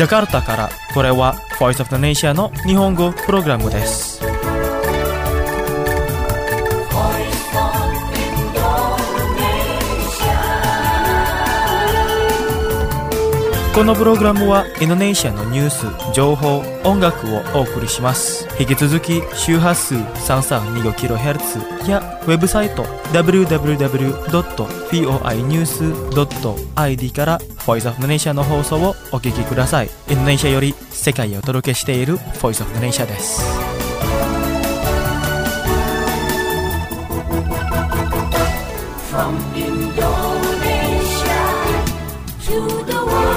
ジャカルタからこれは Voice of the Nation の日本語プログラムです。このプログラムはインドネシアのニュース、情報、音楽をお送りします。引き続き周波数 332kHz やウェブサイト www.voinews.id から Voice of the Nation の放送をお聞きください。インドネシアより世界へお届けしている Voice of the Nation です。 From Indonesia to the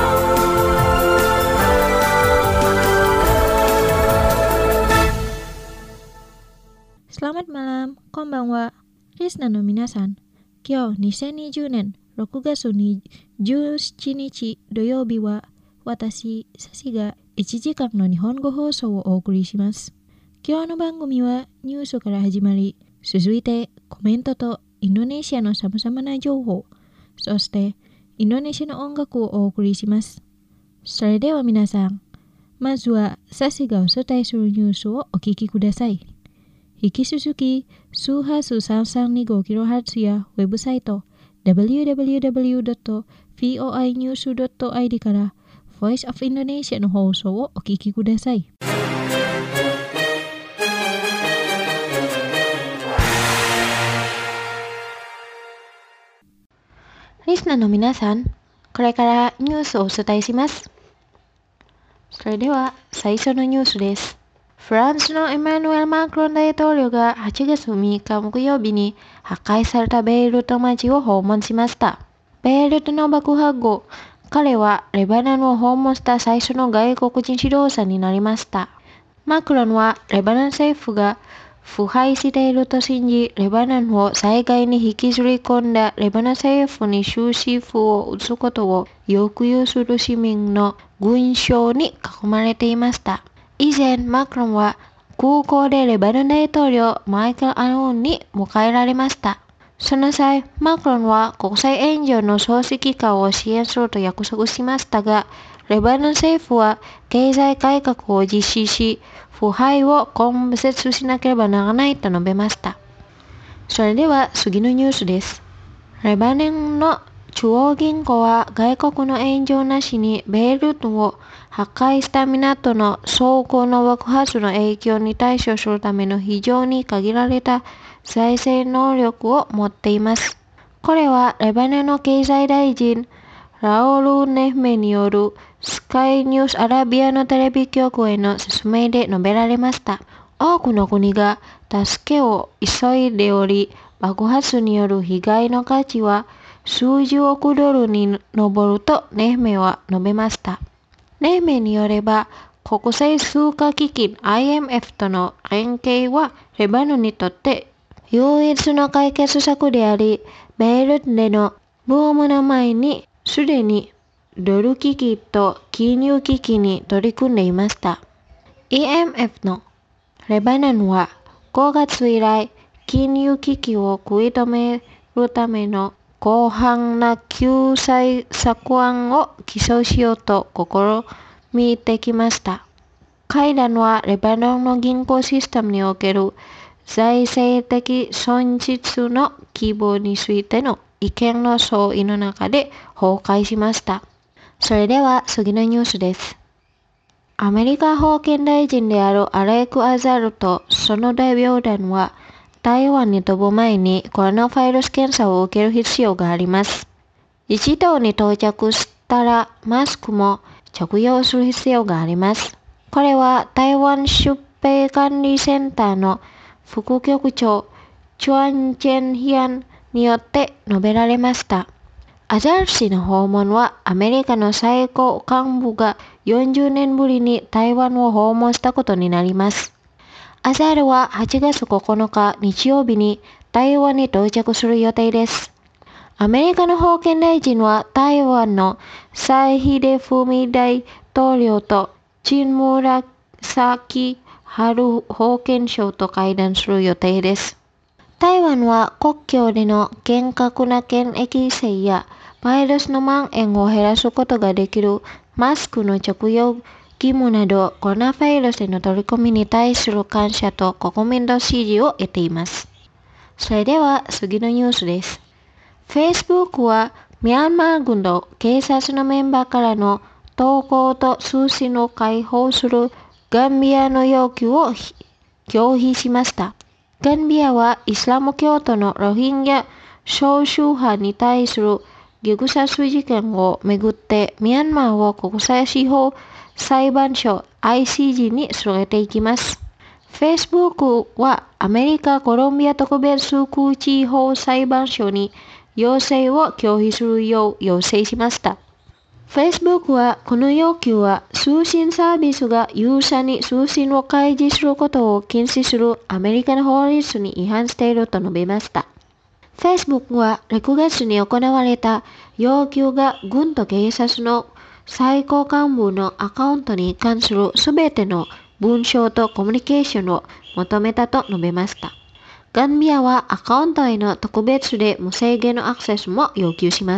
world。Selamat malam, konbanwa. リスナーの皆さん、今日2020年6月17日土曜日は、私、サシが1時間の日本語放送をお送りします。今日の番組はニュースから始まり、続いてコメントとインドネシアのさまざまな情報、そしてインドネシアの音楽をお送りします。それでは皆さん、まずはサシがお伝えするニュースをお聞きください。引き続き、周波数 332kHz やウェブサイト www.voinews.id から Voice of Indonesia の放送をお聞きください。リスナーの皆さん、これからニュースをお伝えします。それでは最初のニュースです。フランスのエマニュエル・マクロン大統領が8月3日木曜日に破壊されたベイルト町を訪問しました。ベイルトの爆破後、彼はレバノンを訪問した最初の外国人指導者になりました。マクロンはレバノン政府が腐敗していると信じ、レバノンを災害に引きずり込んだレバノン政府に終止符を打つことを要求する市民の群衆に囲まれていました。以前、マクロンは空港でレバノン大統領マイケル・アローンに迎えられました。その際、マクロンは国際援助の総指揮官を支援すると約束しましたが、レバノン政府は経済改革を実施し、腐敗を根絶しなければならないと述べました。それでは次のニュースです。レバノンの中央銀行は外国の援助なしにベイルトを破壊した港の倉庫の爆発の影響に対処するための非常に限られた財政能力を持っています。これはレバノンの経済大臣ラオル・ネフメによるスカイニュースアラビアのテレビ局への説明で述べられました。多くの国が助けを急いでおり、爆発による被害の価値は数十億ドルに上るとネフメは述べました。ネフメによれば、国際通貨基金 IMF との連携はレバノンにとって唯一の解決策であり、ベイルトでのブームの前にすでにドル危機と金融危機に取り組んでいました。IMF のレバノンは5月以来、金融危機を食い止めるための広範な救済策案を起草しようと試みてきました。会談はレバノンの銀行システムにおける財政的損失の規模についての意見の相違の中で崩壊しました。それでは次のニュースです。アメリカ保健大臣であるアレク・アザルとその代表団は台湾に飛ぶ前にコロナウイルス検査を受ける必要があります。一度に到着したらマスクも着用する必要があります。これは台湾疾病管理センターの副局長チュアン・チェンヒアンによって述べられました。アザル氏の訪問はアメリカの最高幹部が40年ぶりに台湾を訪問したことになります。アザルは8月9日日曜日に台湾に到着する予定です。アメリカの保健大臣は台湾の蔡英文大統領と陳村崎春保健相と会談する予定です。台湾は国境での厳格な検疫規制やバイラスの蔓延を減らすことができるマスクの着用義務などコロナウイルスへの取り組みに対する感謝と国民の支持を得ています。それでは次のニュースです。Facebook はミャンマー軍と警察のメンバーからの投稿と通信を解放するガンビアの要求を拒否しました。ガンビアはイスラム教徒のロヒンギャ少数派に対する虐殺事件をめぐってミャンマーを国際司法裁判所 ICJ に連れて行きます。Facebook はアメリカ・コロンビア特別空地方裁判所に要請を拒否するよう要請しました。Facebook はこの要求は通信サービスがユーザーに通信を開示することを禁止するアメリカの法律に違反していると述べました。Facebook は6月に行われた要求が軍と警察の最高幹部のアカウントに関するすべての文章とコミュニケーションを求めたと述べました。ガンビアはアカウントへの特別で無制限のアクセスも要求します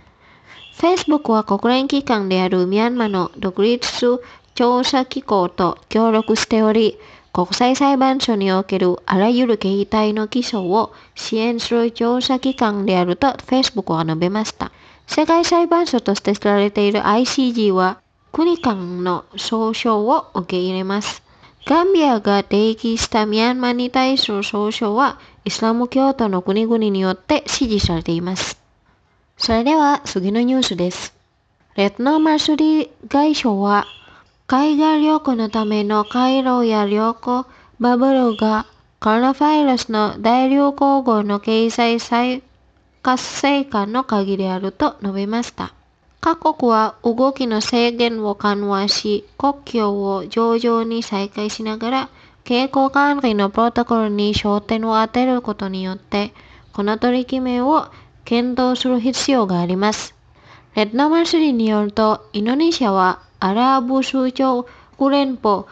。Facebook は国連機関であるミャンマーの独立調査機構と協力しており、国際裁判所におけるあらゆる形態の起訴を支援する調査機関であると Facebook は述べました。世界裁判所として知られている ICJ は国間の訴訟を受け入れます。ガンビアが提起したミャンマーに対する訴訟はイスラム教徒の国々によって支持されています。それでは次のニュースです。レッドノーマルスリー外相は海外旅行のための回廊や旅行バブルがコロナウイルスの大流行後の経済再活性化の鍵であると述べました。各国は動きの制限を緩和し、国境を徐々に再開しながら、健康管理のプロトコルに焦点を当てることによって、この取り決めを検討する必要があります。レッドノーマルスリーによると、インドネシアはアラブ首長国連邦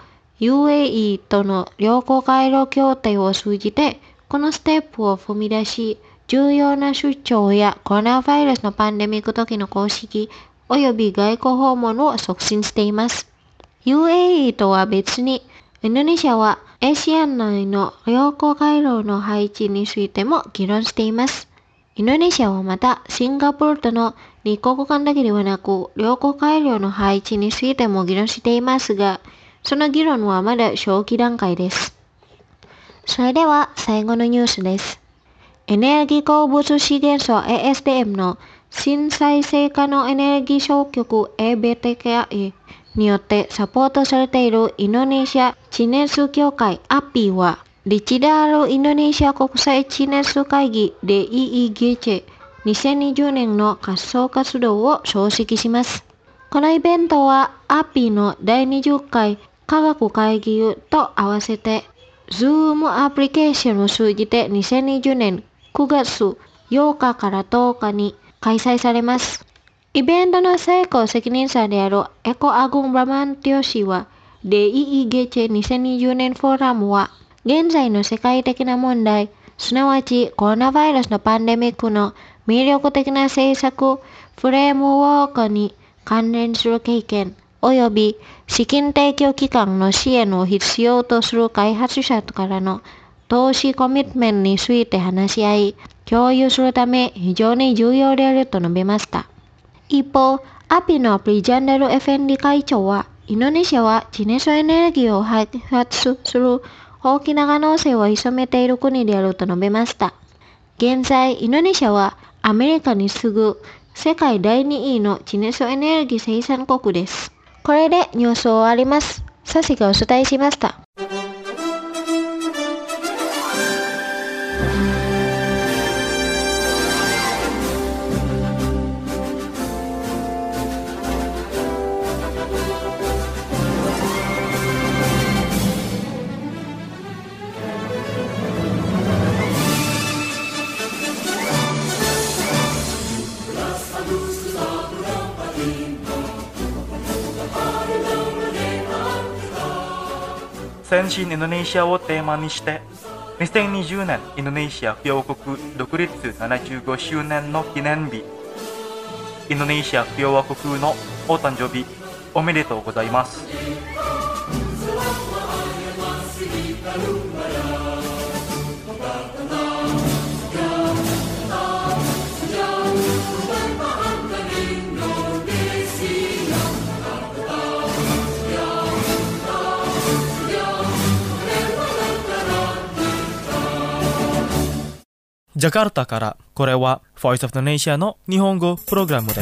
UAE との旅行回廊協定を通じて、このステップを踏み出し、重要な出張やコロナウイルスのパンデミック時の公式及び外交訪問を促進しています。UAE とは別に、インドネシアはアジア内の旅行回廊の配置についても議論しています。インドネシアはまた、シンガポールとの2国間だけではなく、旅行回廊の配置についても議論していますが、その議論はまだ初期段階です。それでは最後のニュースです。エネルギー鉱物資源層 ASDM の新再生可能エネルギー消極 EBTKI によってサポートされているインドネシア地熱協会 API は、立であるインドネシア国際地熱会議で EEGC 2020年の活動活動を招集します。このイベントは API の第20回科学会議と合わせて Zoom アプリケーションを通じて2020年9月8日から10日に開催されます。イベントの最高責任者であるエコ・アグン・ブラマンティオ氏は、DEEGC2020 年フォーラムは、現在の世界的な問題、すなわちコロナウイルスのパンデミックの魅力的な政策、フレームワークに関連する経験、及び資金提供機関の支援を必要とする開発者からの投資コミットメントについて話し合い、共有するため非常に重要であると述べました。一方、API のプリジャンダル FND 会長は、インドネシアは地熱エネルギーを開発する大きな可能性を潜めている国であると述べました。現在、インドネシアはアメリカに次ぐ世界第2位の地熱エネルギー生産国です。これでニュースを終わります。サシがお伝えしました。 先進インドネシアをテーマにして2020年インドネシア共和国独立75周年の記念日、インドネシア共和国のお誕生日おめでとうございます。ジャカルタから、これは Voice of the Nation の日本語プログラムです。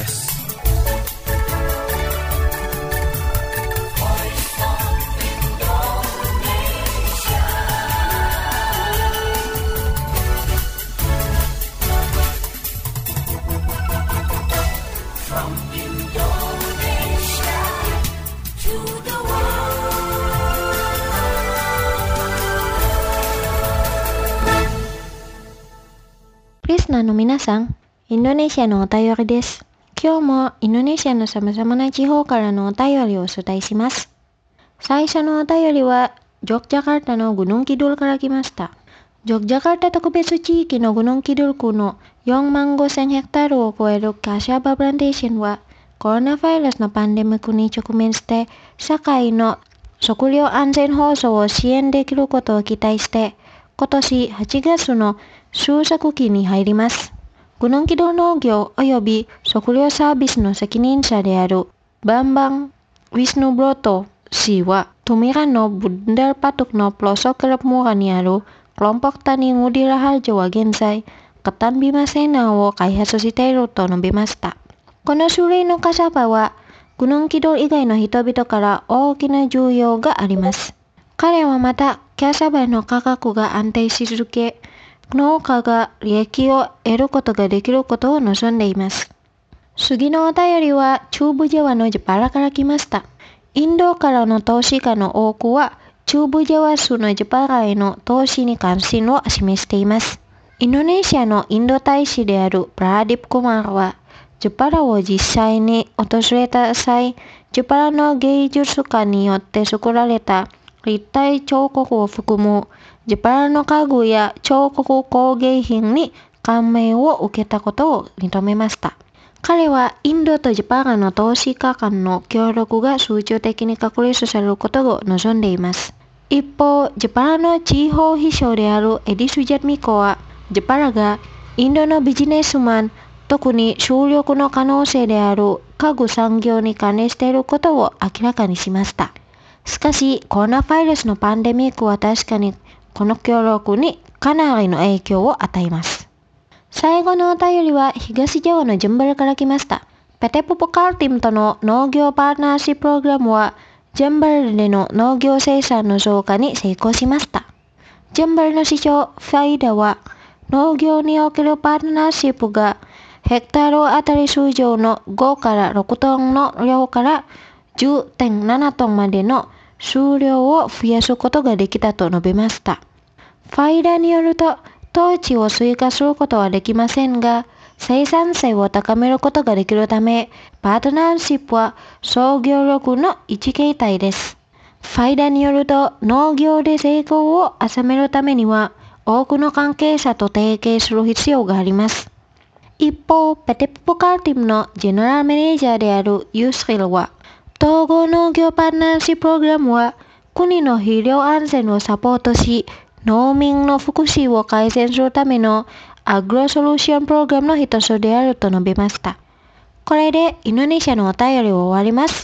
リスナーの皆さん、インドネシアのお便りです。今日もインドネシアの様々な地方からのお便りをお伝えします。最初のお便りは、ジョグジャカルタのグヌンキドゥルから来ました。ジョグジャカルタ特別地域のグヌンキドゥル区の45,000ヘクタールを超えるカシャバプランテーションは、コロナウイルスのパンデミックに直面して、社会の食料安全保障を支援できることを期待して、今年8月の収穫期に入ります。グヌンキドゥル農業及び食料サービスの責任者であるバンバン・ウィスヌブロト氏は、Tumiranのブンダルパトクのプロソクラプモラにあるkelompok tani ngudi raharjoは現在、カタンビマセナを開発していると述べました。この種類のカサバは、グヌンキドゥル以外の人々から大きな需要があります。彼はまた、キャサバの価格が安定し続け、農家が利益を得ることができることを望んでいます。次のお便りは中部ジャワのジャパラから来ました。インドからの投資家の多くは中部ジャワ州のジャパラへの投資に関心を示しています。インドネシアのインド大使であるプラディプ・クマーは、ジャパラを実際に訪れた際、ジャパラの芸術家によって作られた立体彫刻を含むジャパラの家具や彫刻工芸品に感銘を受けたことを認めました。彼はインドとジャパラの投資家間の協力が集中的に確立されることを望んでいます。一方、ジャパラの地方秘書であるエディス・ジャッミコは、ジャパラがインドのビジネスマン、特に主力の可能性である家具産業に関連していることを明らかにしました。しかし、コロナウイルスのパンデミックは確かにこの協力にかなりの影響を与えます。最後のお便りは東ジャワのジャンバルから来ました。ペテポポカルティムとの農業パートナーシッププログラムはジャンバルでの農業生産の増加に成功しました。ジャンバルの市長ファイダは農業におけるパートナーシップがヘクタールあたり数量の5から6トンの量から 10.7 トンまでの数量を増やすことができたと述べました。ファイダによると、統治を追加することはできませんが、生産性を高めることができるため、パートナーシップは創業力の一形態です。ファイダによると、農業で成功を収めるためには、多くの関係者と提携する必要があります。一方、ペテポポカルティムのジェネラルマネージャーであるユスリルは、統合農業パートナーシッププログラムは、国の肥料安全をサポートし、農民の福祉を改善するためのアグロソリューションプログラムの一つであると述べました。これでインドネシアのお便りを終わります。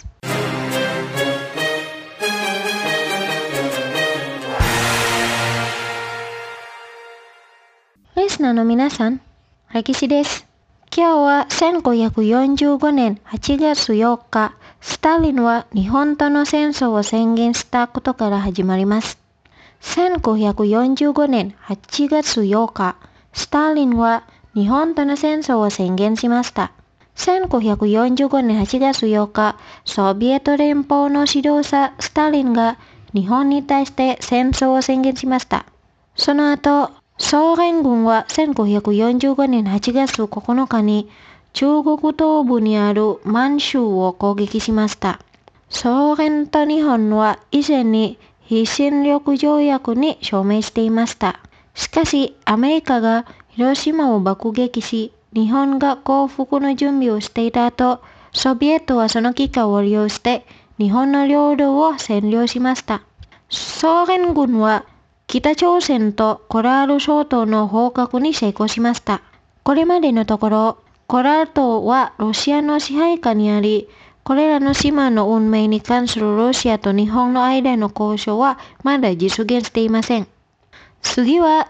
リスナーの皆さん、歴史です。今日は1545年8月8日、スターリンは日本との戦争を宣言したことから始まります。1545年8月8日、スターリンは日本との戦争を宣言しました。1545年8月8日、ソビエト連邦の指導者スターリンが日本に対して戦争を宣言しました。その後、ソ連軍は1545年8月9日に中国東部にある満州を攻撃しました。ソ連と日本は以前に非侵略条約に署名していました。しかし、アメリカが広島を爆撃し、日本が降伏の準備をしていた後、 ソビエトはその機会を利用して日本の領土を占領しました。ソ連軍は北朝鮮とコラール諸島の捕獲に成功しました。これまでのところ、コラール島はロシアの支配下にあり、これらの島の運命に関するロシアと日本の間の交渉はまだ実現していません。次は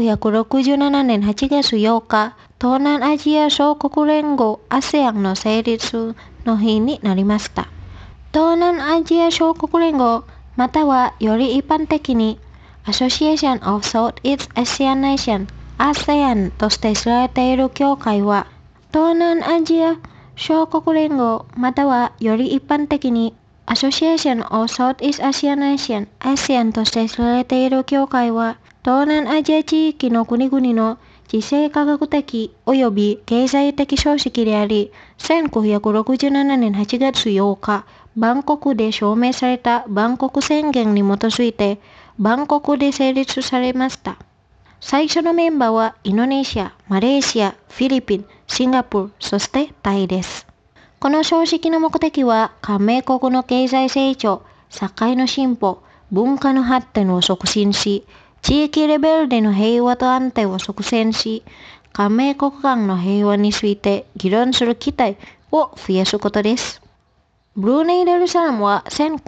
1967年8月8日、東南アジア諸国連合 ASEAN の成立の日になりました。東南アジア諸国連合、またはより一般的に Association of Southeast Asian Nations ASEAN として知られている協会は、東南アジア諸国連合、またはより一般的に Association of Southeast Asian Nations ASEAN として知られている協会は、東南アジア地域の国々の地政科学的及び経済的組織であり、1967年8月8日、バンコクで署名されたバンコク宣言に基づいて、バンコクで成立されました。最初のメンバーはインドネシア、マレーシア、フィリピン、シンガポール、そしてタイです。この組織の目的は、加盟国の経済成長、社会の進歩、文化の発展を促進し、地域レベルでの平和と安定を促進し、加盟国間の平和について議論する機会を増やすことです。ブルネイ・ダルサラムは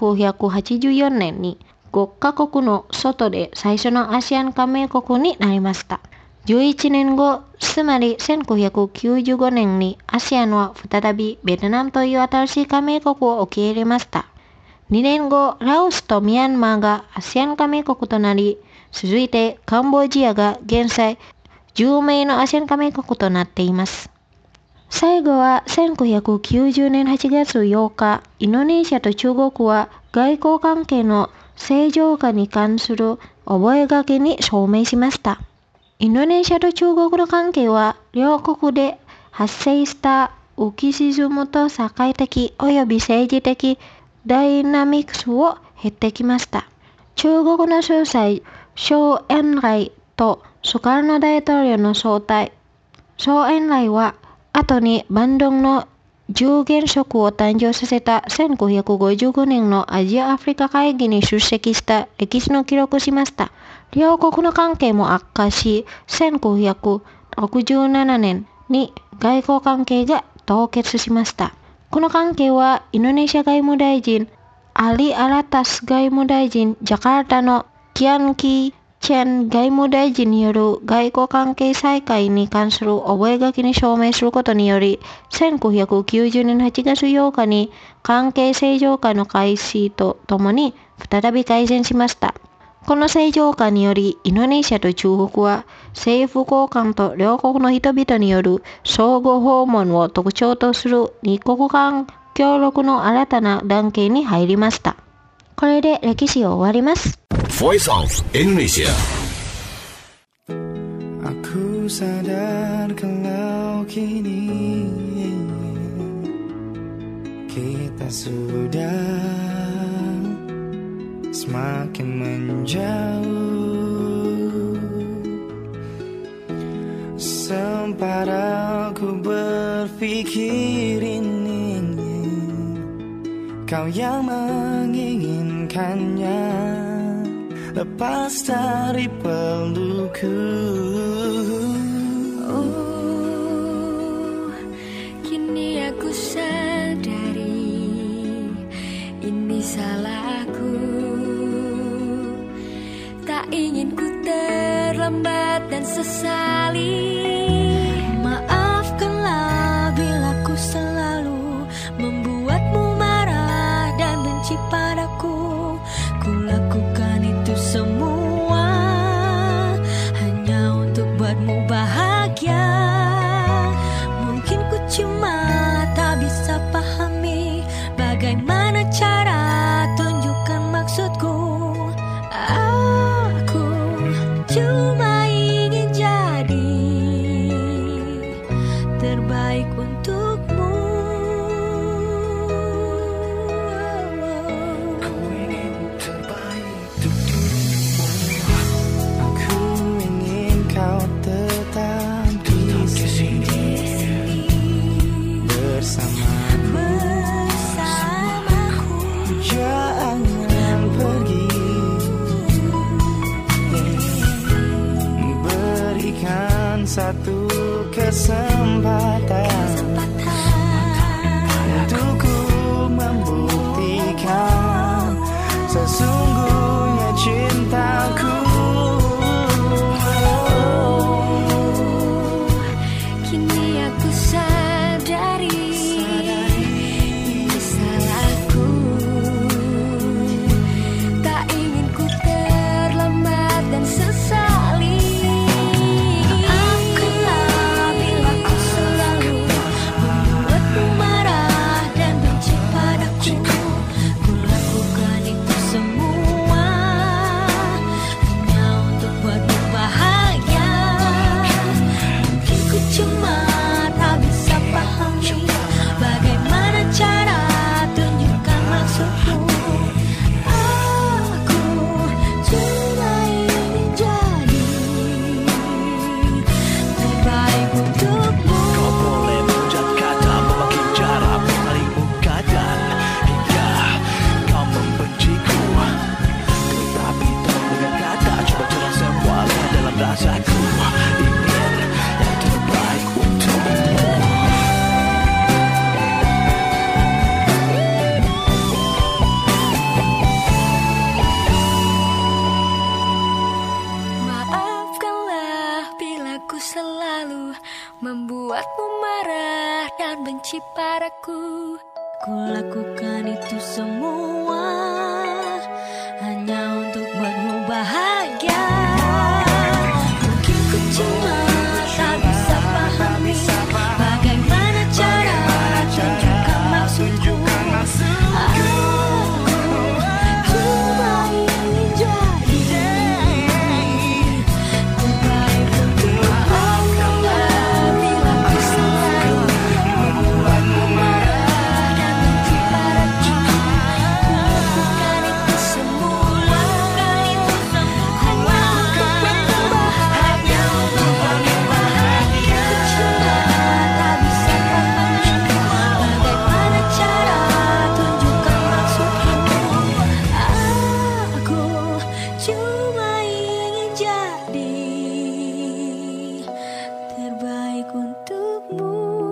1984年に5カ国の外で最初のアシアン加盟国になりました。11年後、つまり1995年にアシアンは再びベトナムという新しい加盟国を受け入れました。2年後、ラオスとミャンマーがアシアン加盟国となり、続いてカンボジアが現在10名のアシアン加盟国となっています。最後は1990年8月8日、インドネシアと中国は外交関係の正常化に関する覚書に署名しました。インドネシアと中国の関係は両国で発生した浮き沈むと社会的及び政治的ダイナミクスを経てきました。中国の総裁、周恩来とスカルノ大統領の招待。周恩来は後にバンドンの10原則を誕生させた1955年のアジア・アフリカ会議に出席した歴史の記録しました。両国の関係も悪化し、1967年に外交関係が凍結しました。この関係はインドネシア外務大臣、アリ・アラタス外務大臣、ジャカルタのキアン・キー・チェン外務大臣による外交関係再開に関する覚書に署名することにより、1990年8月8日に関係正常化の開始とともに再び改善しました。この正常化により、インドネシアと中国は政府高官と両国の人々による相互訪問を特徴とする二国間協力の新たな段階に入りました。これで歴史を終わります。 Voice of Indonesia. Aku sadar kalau kini kita sudah semakin menjauh. Sempat aku berpikir ini kau yang menginginkannya, lepas dari pelukku. Oh, kini aku sadari ini salahku. Tak ingin ku terlambat dan sesali. Maafkanlah bila ku selalu membuatmu marah dan benci padaku. Ku lakukan itu semua hanya untuk buatmu bahagia. Mungkin ku cuma tak bisa pahami bagaimana cara tunjukkan maksudku. Aku cuma ingin jadi terbaik untukmu. Bersama berikan satu kesempatan untuk ku membuktikan sesungguhnya cintaku. Kini aku sadari ini salahku. Tak ingin ku terlambat dan sesali. Maafkanlah bila ku selalu membuatmu marah dan benci padaku. Ku lakukan itu semua hanya untuk buatmu bahagia. Mungkin ku cuma tak bisa pahami bagaimana cara tunjukkan maksudku. Aku cuma ingin jadi terbaik untukmu. Kau boleh menjat kata, memakai cara mengalihmu keadaan hingga kau membenciku. Tetapi tolong dengan kata, coba terang semuanya dalam rasaku. Ingin yang terbaik untukmu. Maafkanlah bila ku selalu membuatmu marah dan benci padaku. Ku lakukan itu semua hanya untuk buatmu bahagia. Mungkin ku cuma tak bisa pahami bagaimana cara tunjukkan maksudku. Aku cuma ingin jadi terbaik untukmu. Maafkanlah bila ku selalu membuatmu marah dan benci padaku. Ku lakukan itu semua hanya untuk buatmu bahagia. Ku cuma tak bisa pahami bagaimana cara tunjukkan maksudku. Aku cuma ingin jadi terbaik untukmu.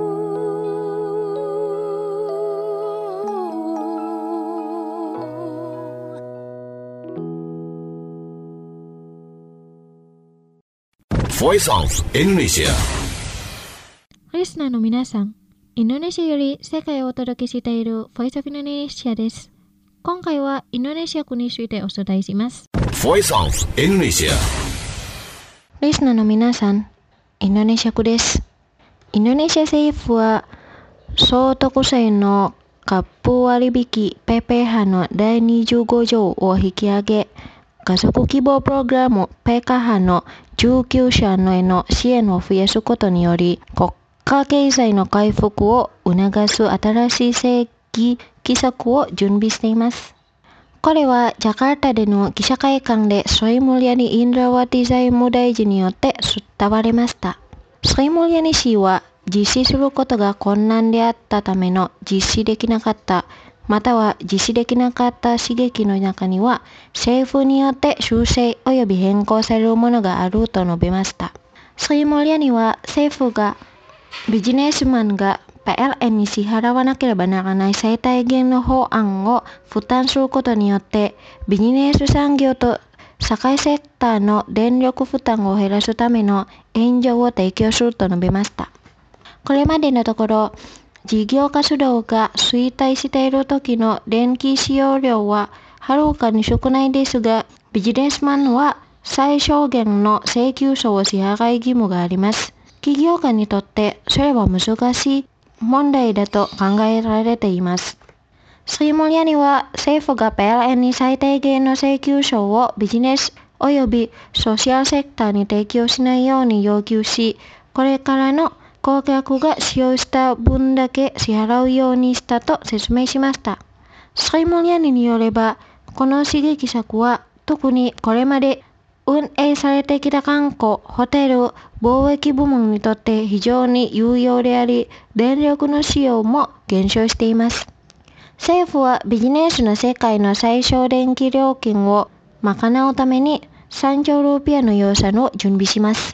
Voice of Indonesia. リスナーの皆さん、インドネシアより世界をお届けしている Voice of Indonesia です。今回はインドネシア国についてお伝えします。 Voice of Indonesia. リスナーの皆さん、インドネシア国です。インドネシア政府は総得税の割賦割引 PPH の第25条を引き上げ、家族希望プログラム PKH の受給者への支援を増やすことにより、国家経済の回復を促す新しい政策を準備しています。これはジャカルタでの記者会見でスリムリャニ・インドラワティ財務大臣によって伝わりました。スリムリャニ氏は実施することが困難であったための実施できなかった、または実施できなかった刺激の中には政府によって修正及び変更されるものがあると述べました。スリムリャニは政府がビジネスマンが PLN に支払わなければならない最低限の法案を負担することによってビジネス産業と社会セクターの電力負担を減らすための援助を提供すると述べました。これまでのところ事業活動が衰退している時の電気使用量ははるかに少ないですが、ビジネスマンは最小限の請求書を支払い義務があります。企業家にとってそれは難しい問題だと考えられています。スリムリャニは政府が PLN に最低限の請求書をビジネス及びソーシャルセクターに提供しないように要求し、これからの顧客が使用した分だけ支払うようにしたと説明しました。スリムリャニによれば、この刺激策は特にこれまで運営されてきた観光、ホテル、貿易部門にとって非常に有用であり、電力の使用も減少しています。政府はビジネスの世界の最小電気料金を賄うために3兆ルーピアの予算を準備します。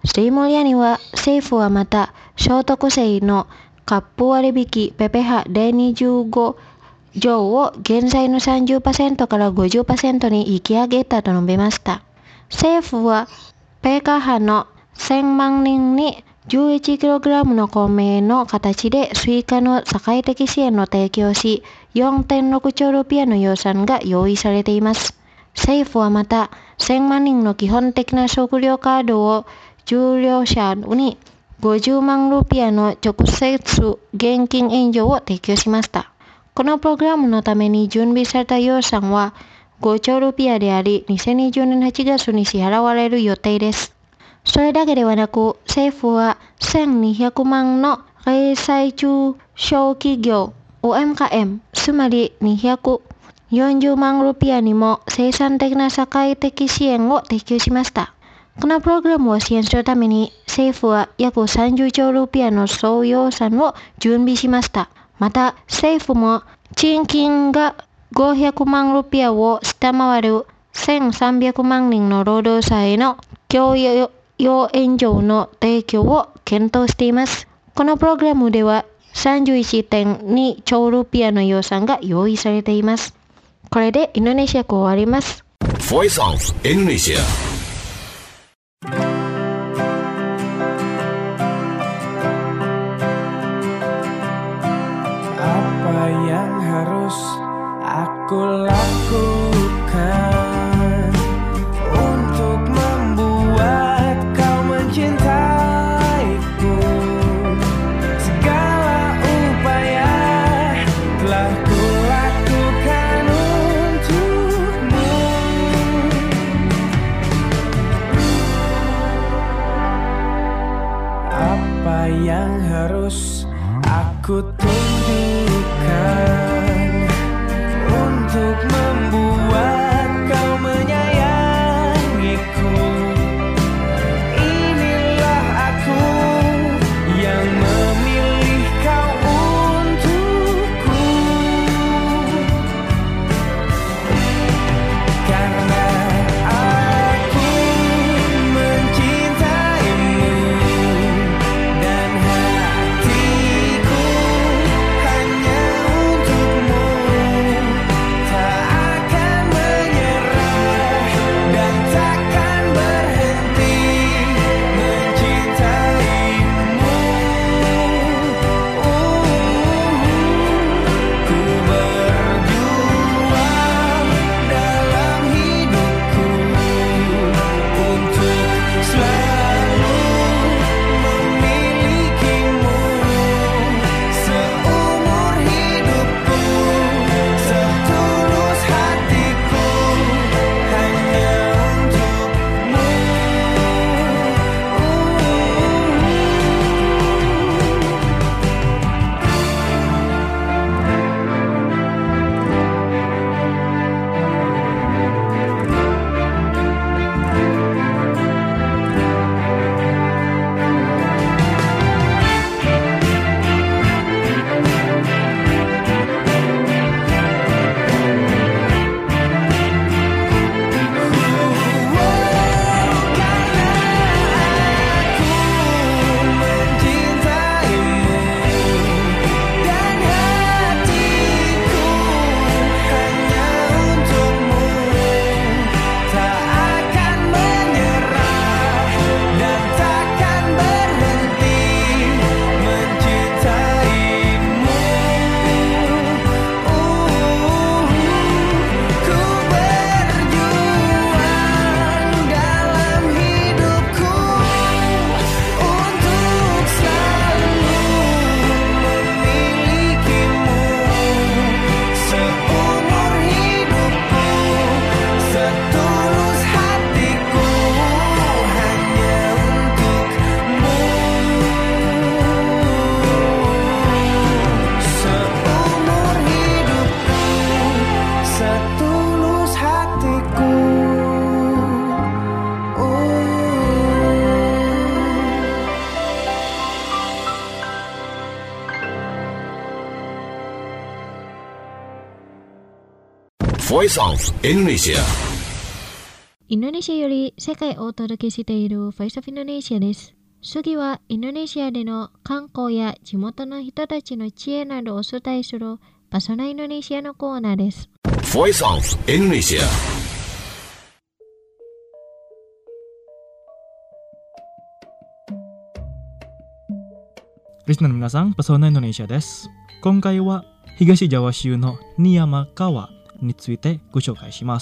Sri Mulyani は政府はまた聖徳製のカップ割引 PPH 第25条を現在の 30% から 50% に引き上げたと述べました。政府はPKH の1000万人に 11kg の米の形で追加の社会的支援を提供し、4.6 兆ルピアの予算が用意されています。政府はまた1000万人の基本的な食料カードを受領者に50万ルピアの直接現金援助を提供しました。このプログラムのために準備された予算は5兆ルピアであり、2020年8月に支払われる予定です。それだけではなく、政府は1200万の零細中小企業 OMKM、つまり240万ルピアにも生産的な社会的支援を提供しました。このプログラムを支援するために、政府は約30兆ルピアの総予算を準備しました。また、政府も賃金が500万ルピアを下回る1300万人の労働者への教養援助の提供を検討しています。このプログラムでは 31.2 兆ルピアの予算が用意されています。これでインドネシア語終わります。 Voice of Indonesia. Apa yang harus aku lakukan untuk membuat kau mencintaiku? Segala upaya telah kulakukan untukmu. Apa yang harus aku tunjukkan untuk membuat kau menyayangiku? Inilah aku yang memilih kau untukku. Karena aku mencintaimu dan hatiku hanya untukmu. Tak akan menyerah dan takkan berhenti mencintaimu. Ku berjuang dalam hidupku untuk selalu memilikimu. Seumur hidupku, setulus hatiku hanya untukmu. Setulus hatiku. Voice of Indonesia. インドネシアより世界をお届けしている Voice of Indonesia です。次はインドネシアでの観光や地元の人たちの知恵などをお伝えするパソナインドネシアのコーナーです。 Voice of Indonesia。 リスナーの皆さん、パソナインドネシアです。今回は東ジャワ州のニヤマ川についてご紹介します。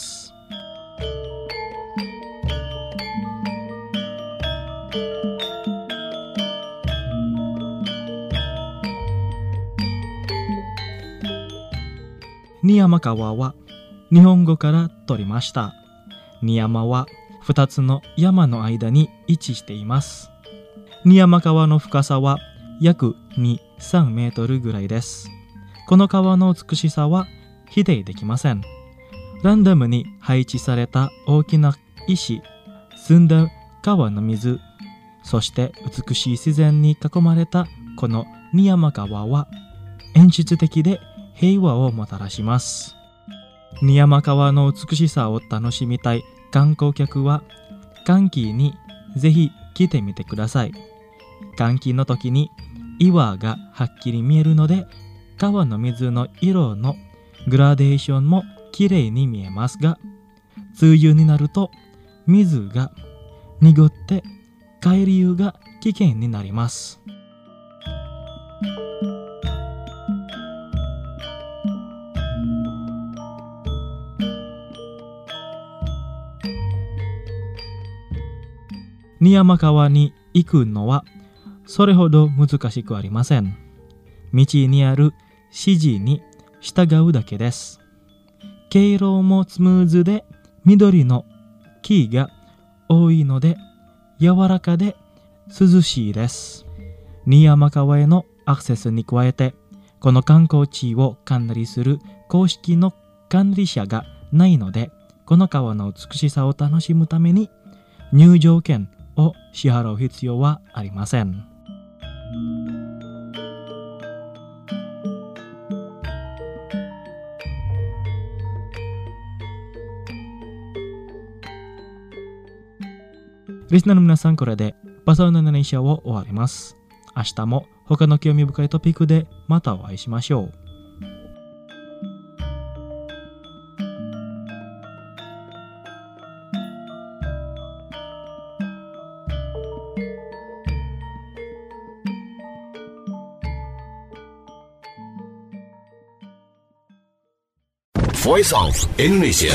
ニヤマ川は日本語から取りました。ニヤマは2つの山の間に位置しています。ニヤマ川の深さは約2、3メートルぐらいです。この川の美しさは否定できません。ランダムに配置された大きな石、澄んだ川の水、そして美しい自然に囲まれたこのニヤマ川は演出的で平和をもたらします。ニヤマ川の美しさを楽しみたい観光客は乾季にぜひ来てみてください。乾季の時に岩がはっきり見えるので川の水の色のグラデーションもきれいに見えますが、梅雨になると水が濁って海流が危険になります。ニヤマ川に行くのはそれほど難しくありません。道にある指示に従うだけです。経路もスムーズで緑の木が多いので柔らかで涼しいです。ニヤマ川へのアクセスに加えて、この観光地を管理する公式の管理者がないので、この川の美しさを楽しむために入場券を支払う必要はありません。リスナーの皆さん、これでパソナインドネシアを終わります。明日も他の興味深いトピックでまたお会いしましょう。 Voice of Indonesia。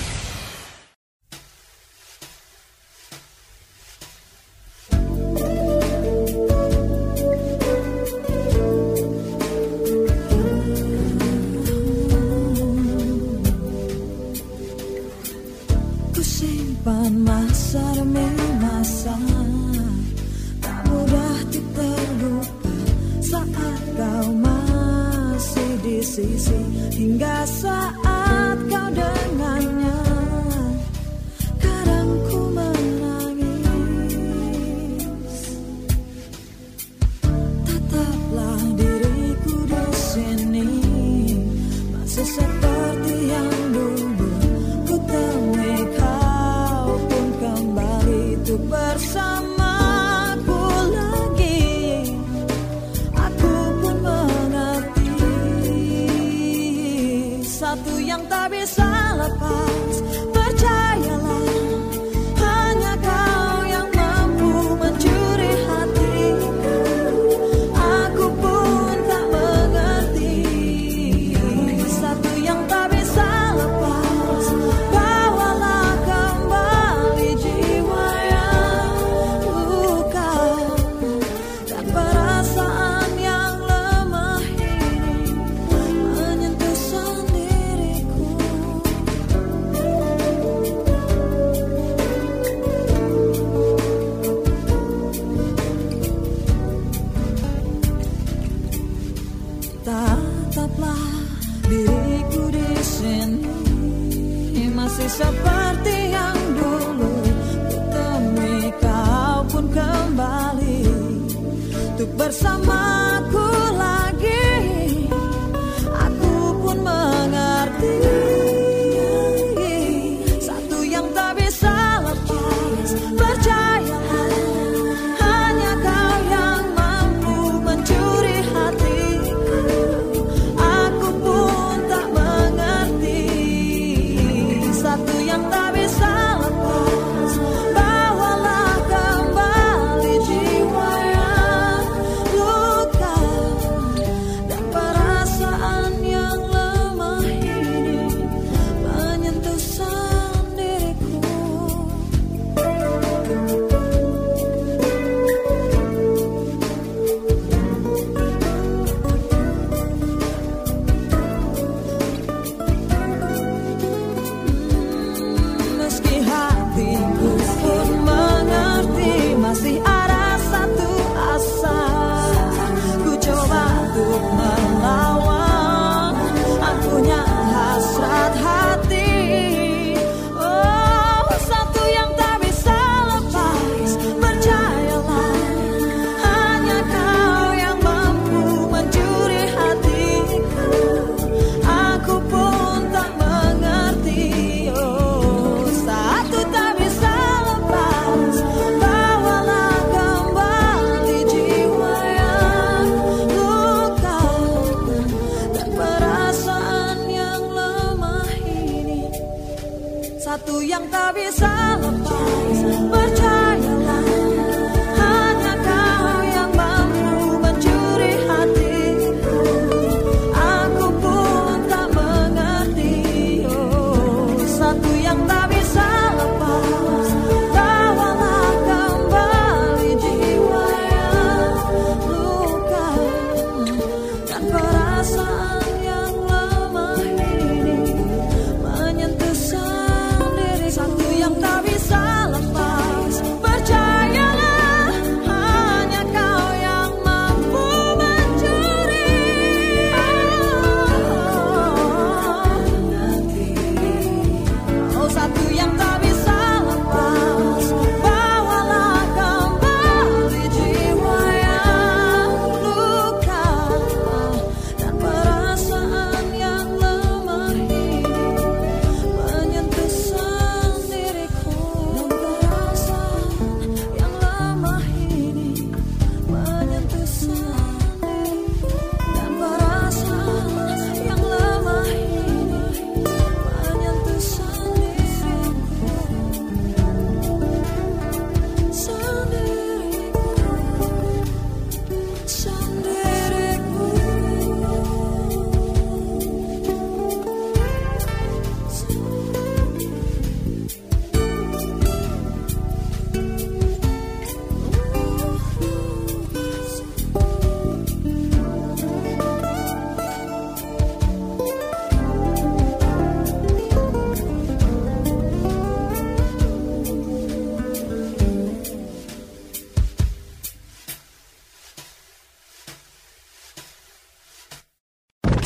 Kusimpan masa demi masa, tak mudah terlupa saat kau masih di sisi, hingga saat kau dengannya. Kadang ku menangis, tetaplah diriku di sini, masih seperti yang dulu. Ku temui kau pun kembali untuk bersamaku lagi. Aku pun mengerti satu yang tak bisa lepas. Percayalah, hanya kau yang mampu mencuri hatiku. Aku pun tak mengerti satu yang tak bisa lepas. Bawalah kembali jiwa yang luka dan perasaan yang lemah ini menyentuh sendiriku. Tataplah diriku di sini, masih seperti yang dulu. Ku temui kau pun kembali untuk bersamaku lagi. Aku pun mengerti satu yang tak bisa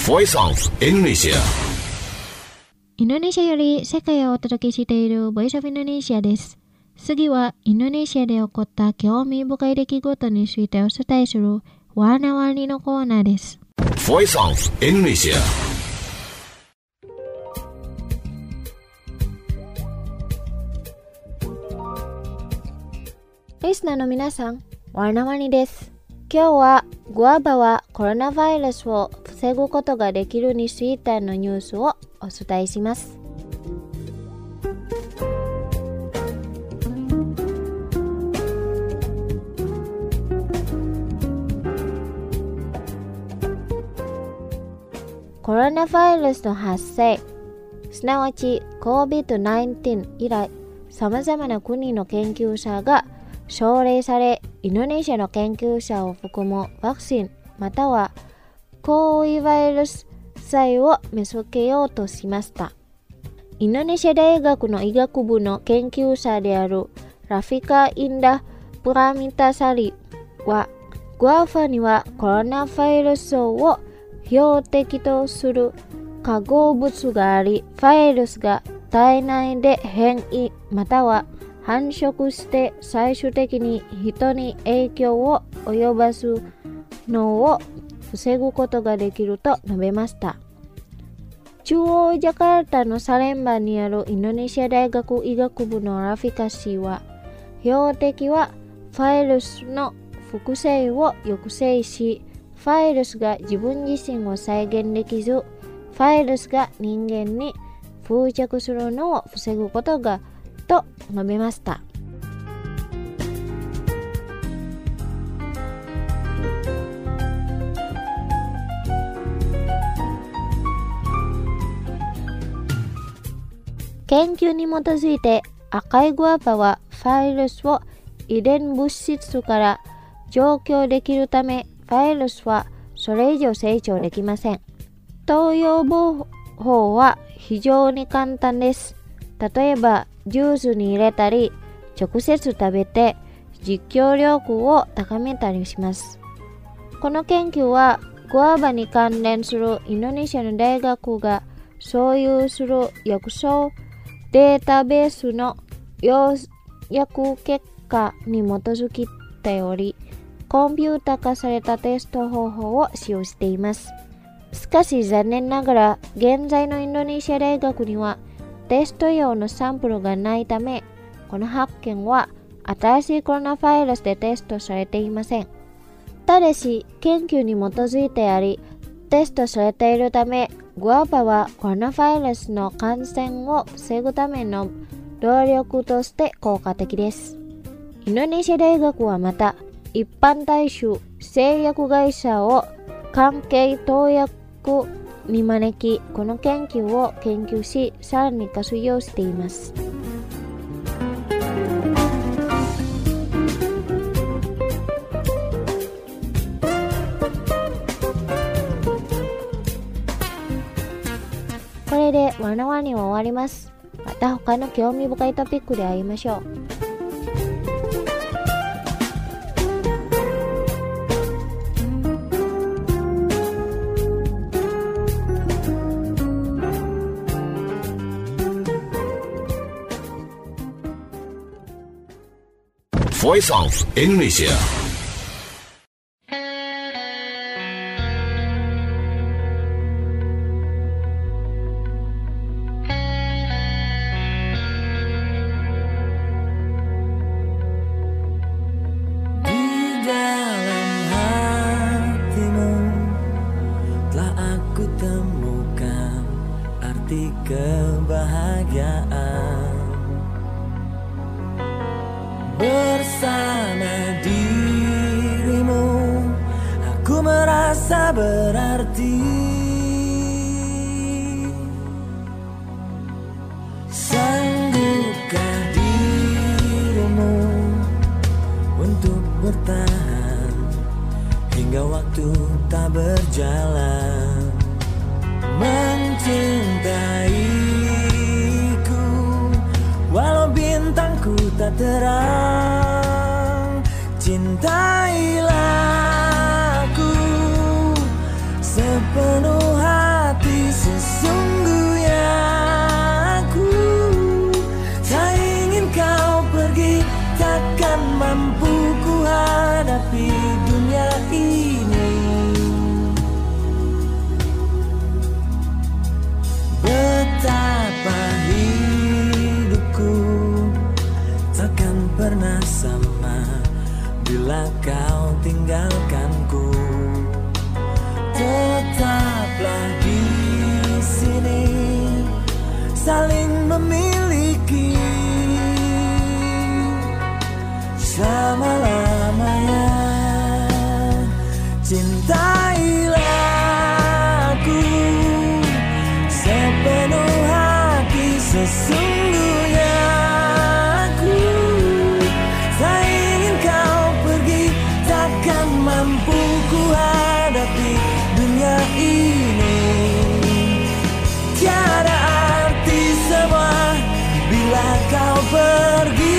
Voice of Indonesia. インドネシアより世界をお届けしているボイスオブインドネシアです。次はインドネシアで起こった興味深い出来事についてお伝えするワーナワニのコーナーです。 Voice of Indonesia. リスナーの皆さん、ワーナワニです。今日はグアバはコロナウイルスを防ぐことができるについてのニュースをお伝えします。コロナウイルスの発生、すなわち COVID-19 以来、さまざまな国の研究者が奨励され、インドネシアの研究者を含むワクチンまたは抗ウイルス剤を見つけようとしました。インドネシア大学の医学部の研究者であるラフィカ・インダ・プラミタサリは、グアバにはコロナウイルスを標的とする化合物があり、ウイルスが体内で変異または繁殖して最終的に人に影響を及ぼすのを防ぐことができると述べました。中央ジャカルタのサレンバにあるインドネシア大学医学部のラフィカ氏は、標的はウイルスの複製を抑制し、ウイルスが自分自身を再現できず、ウイルスが人間に付着するのを防ぐことがと述べました。研究に基づいて赤いグアバはウイルスを遺伝物質から除去できるため、ウイルスはそれ以上成長できません。投与方法は非常に簡単です。例えばジュースに入れたり、直接食べて実況力を高めたりします。この研究はグアバに関連するインドネシアの大学が所有する薬草データベースの要約結果に基づきており、コンピュータ化されたテスト方法を使用しています。しかし残念ながら現在のインドネシア大学にはテスト用のサンプルがないため、この発見は新しいコロナウイルスでテストされていません。ただし研究に基づいてあり、テストされているため、グアバはコロナウイルスの感染を防ぐための努力として効果的です。インドネシア大学はまた、一般大衆製薬会社を関係投薬に招き、この研究を研究し、さらに活用しています。これでワナワニは終わります。また他の興味深いトピックで会いましょう。 Voice of Indonesia. Di dalam hatimu telah aku temukan arti kebahagiaan. Bersama dirimu aku merasa berarti. Sanggupkah dirimu untuk bertahan hingga waktu tak berjalan, mencintaiku walau bintangku tak terang. Cintailah aku sepenuh hati. hadapi dunia ini. Betapa hidupku takkan pernah sama bila kau tinggalkanku. Tetaplah di sini, saling memiliki selama-lamanya. Cintailah aku sepenuh hati, sesungguhnya aku tak ingin kau pergi. Takkan mampu ku hadapi dunia ini. Tiada arti semua bila kau pergi.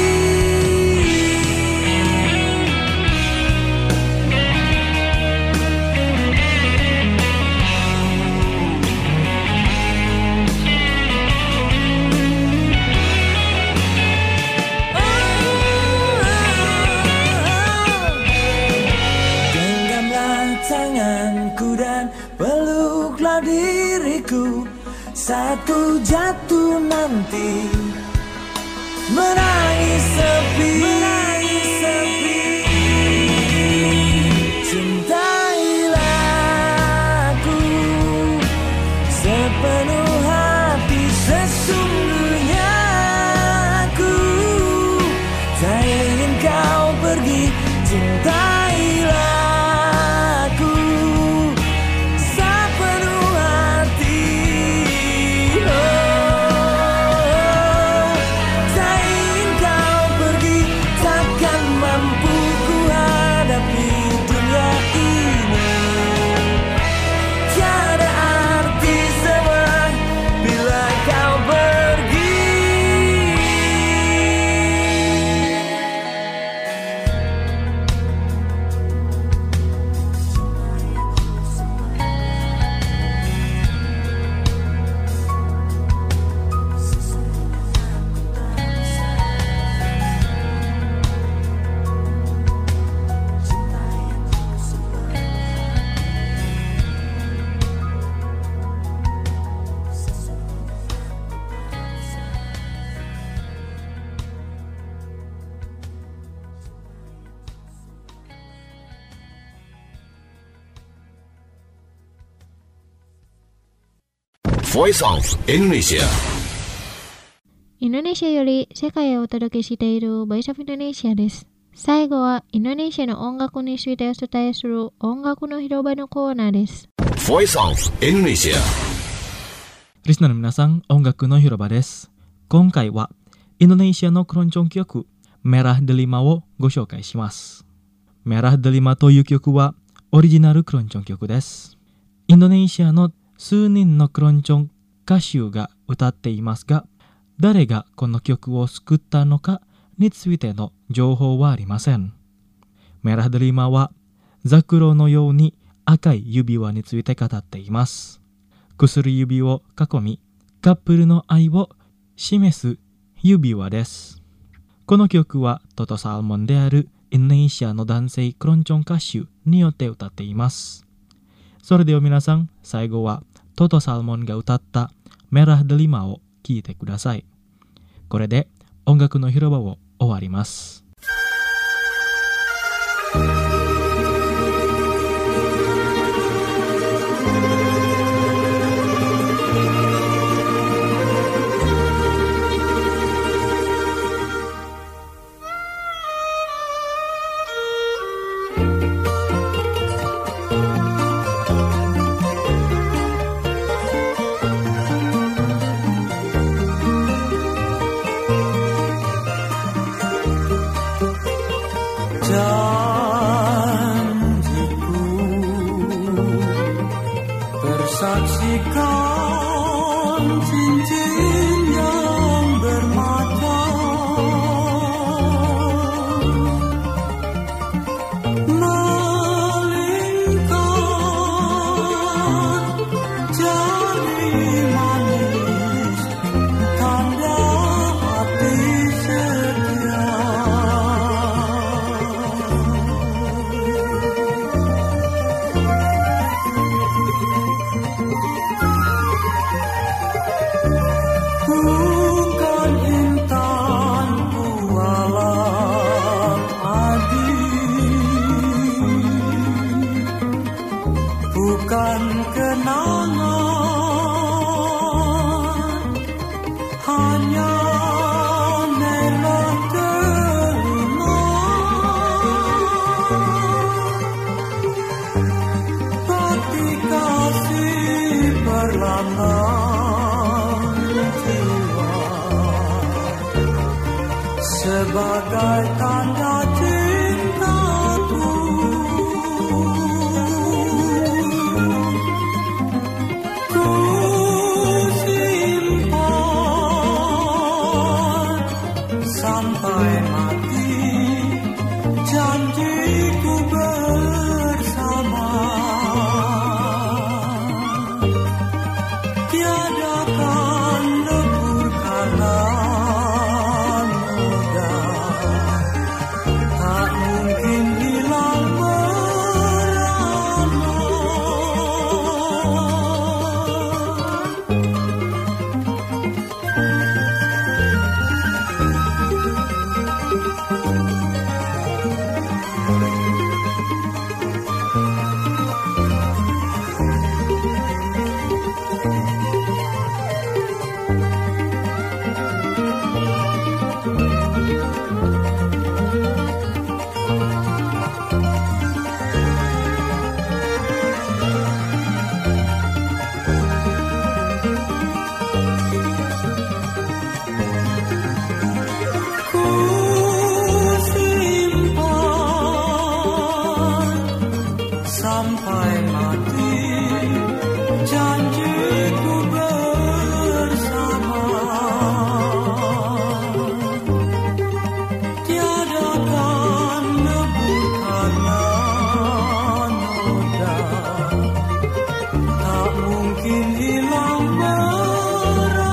Tanganku dan peluklah diriku saat ku jatuh nanti, menangis sepi. Cintailah aku sepenuh hati, sesungguhnya aku tak ingin kau pergi. Cintailah Voice of Indonesia。 インドネシアより世界をお届けしているボイスオブインドネシアです。最後はインドネシアの音楽についてお伝えする音楽の広場のコーナーです。 Voice of Indonesia。 リスナーの皆さん、音楽の広場です。今回はインドネシアのクロンチョン曲メラ・デリマをご紹介します。メラ・デリマという曲はオリジナルクロンチョン曲です。インドネシアの数人のクロンチョン歌手が歌っていますが、誰がこの曲を作ったのかについての情報はありません。メラ・デリマはザクロのように赤い指輪について語っています。薬指を囲み、カップルの愛を示す指輪です。この曲はトト・サルモンであるインドネシアの男性クロンチョン歌手によって歌っています。それでは皆さん、最後はトト・サルモンが歌ったメラ・デリマを聴いてください。これで音楽の広場を終わります。 Janjiku bersaksikan cincin yang bermata, malingkan jadi manis tanda hati setia. sebagai tanda cintaku. Ku simpan sampai mati janjiku bersama. Tiada akan lebur karena noda, tak mungkin hilang merana. Ku simpan sampai mati janjiku bersama. Tiada akan lebur karena noda, tak mungkin hilang merana.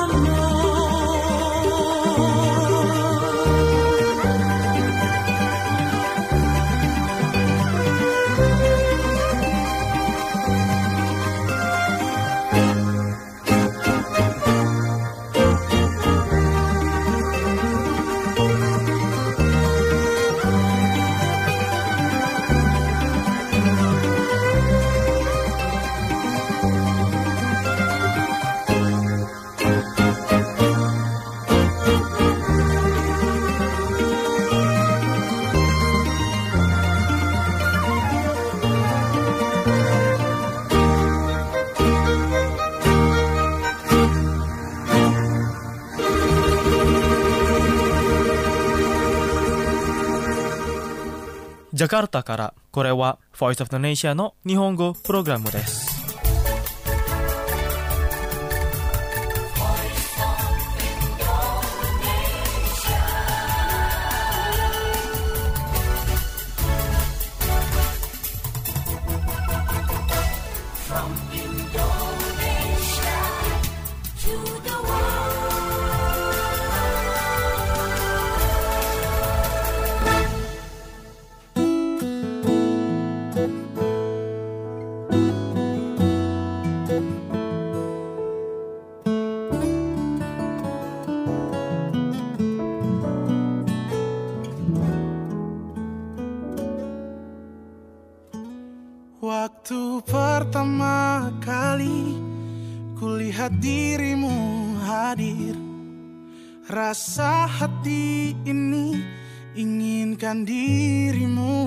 Jakarta からこれは Voice of Indonesia の日本語プログラムです。 Waktu pertama kali kulihat dirimu hadir, rasa hati ini inginkan dirimu.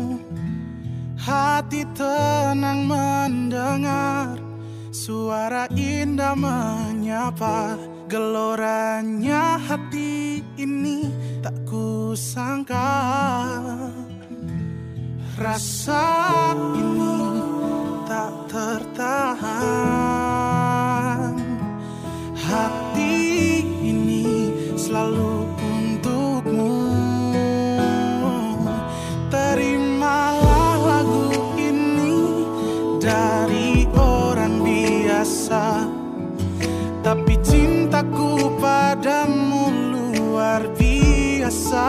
Hati tenang mendengar suara indah menyapa. Geloranya hati ini tak kusangka. Rasa ini tak tertahan. Hati ini selalu untukmu. Terimalah lagu ini dari orang biasa, tapi cintaku padamu luar biasa.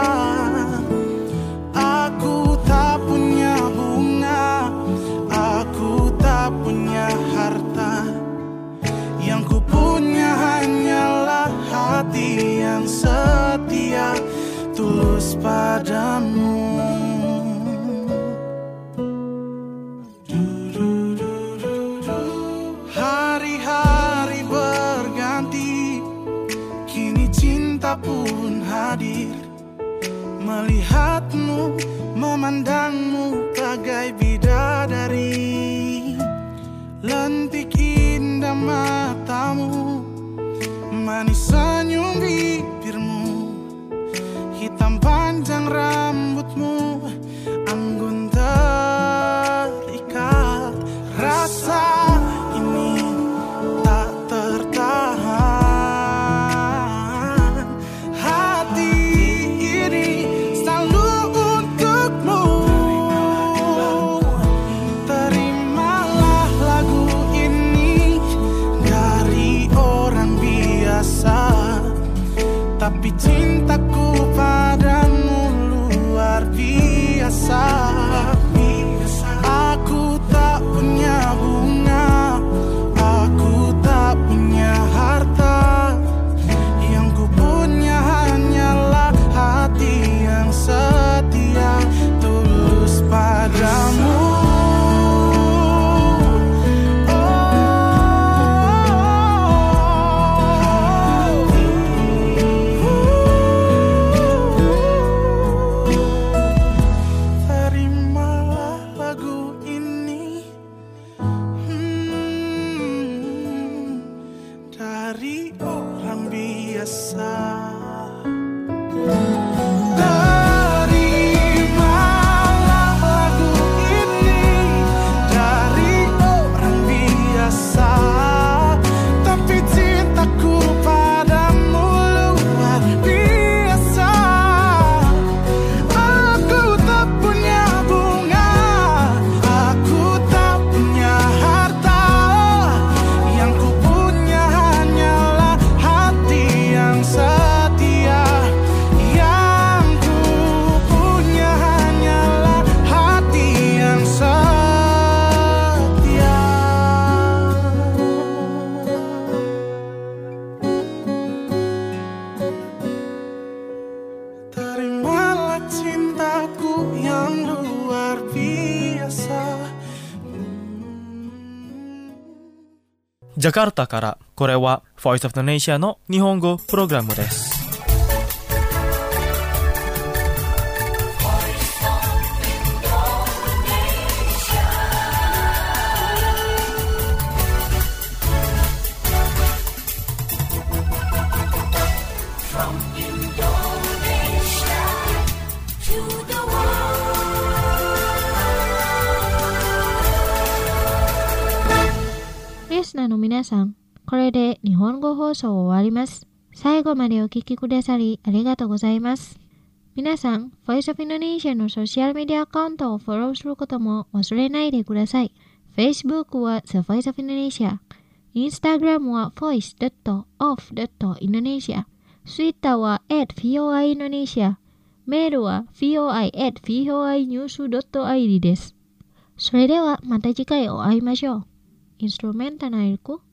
Aku tak punya bunga, aku tak punya harta. Yang ku punya hanyalah hati yang setia, tulus padamu. Hari-hari berganti, kini cinta pun hadir. Melihatmu, memandangmu bagai bidadari. Lentik indah matamu, manis senyum bibirmu, hitam ジャカルタから、これは Voice of Indonesia の日本語プログラムです。 リスナーの皆さん、これで日本語放送を終わります。最後までお聞きくださりありがとうございます。皆さん、Voice of Indonesia のソーシャルメディアアカウントをフォローすることも忘れないでください。Facebook は The Voice of Indonesia、Instagram は voice.of.indonesia、Twitter は@voiindonesia、メールは voi@voinews.id です。それではまた次回お会いましょう。Instrumen tanah airku